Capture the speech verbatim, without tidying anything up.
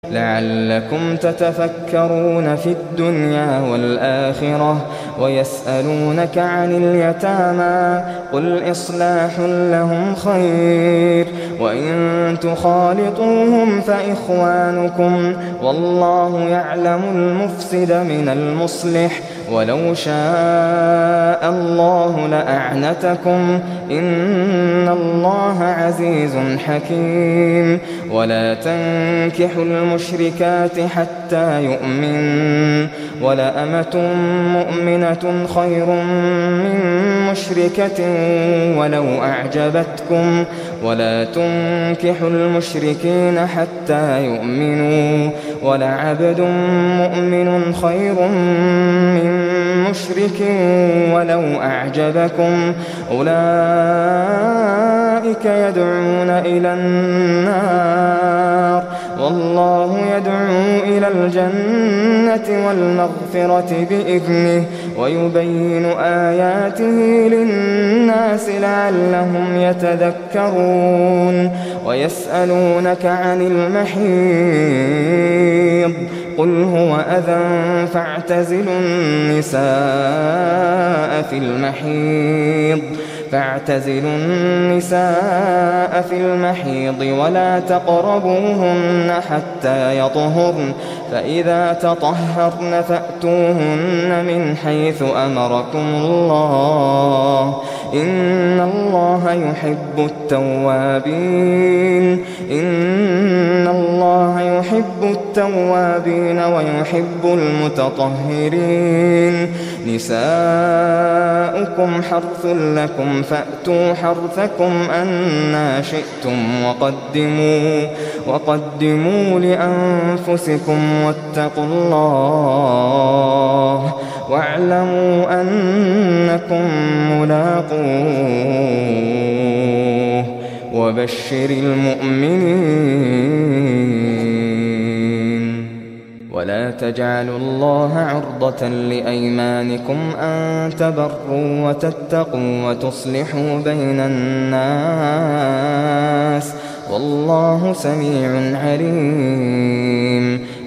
لعلكم تتفكرون في الدنيا والآخرة. ويسألونك عن اليتامى قل إصلاح لهم خير وإن تخالطوهم فإخوانكم والله يعلم المفسد من المصلح ولو شاء الله لأعنتكم إن الله عزيز حكيم. ولا تنكحوا المشركات حتى يؤمنوا ولأمة مؤمنة خير من مشركة ولو أعجبتكم ولا تنكحوا المشركين حتى يؤمنوا ولعبد مؤمن خير من مشرك ولو أعجبكم أولئك يدعون إلى النار والله يدعو إلى الجنة والمغفرة بإذنه ويبين آياته للناس لعلهم يتذكرون. ويسألونك عن المحيض قل هو أذى فاعتزلوا النساء في المحيض فاعتزلوا النساء في المحيض ولا تقربوهن حتى يطهرن فإذا تطهرن فأتوهن من حيث أمركم الله إن الله يحب التوابين إن الله يحب التوابين ويحب المتطهرين. نساؤكم حرث لكم فأتوا حرثكم أنى شئتم وقدموا, وقدموا لأنفسكم واتقوا الله واعلموا أنكم ملاقوه وبشر المؤمنين. ولا تجعلوا الله عرضة لأيمانكم أن تبروا وتتقوا وتصلحوا بين الناس والله سميع عليم.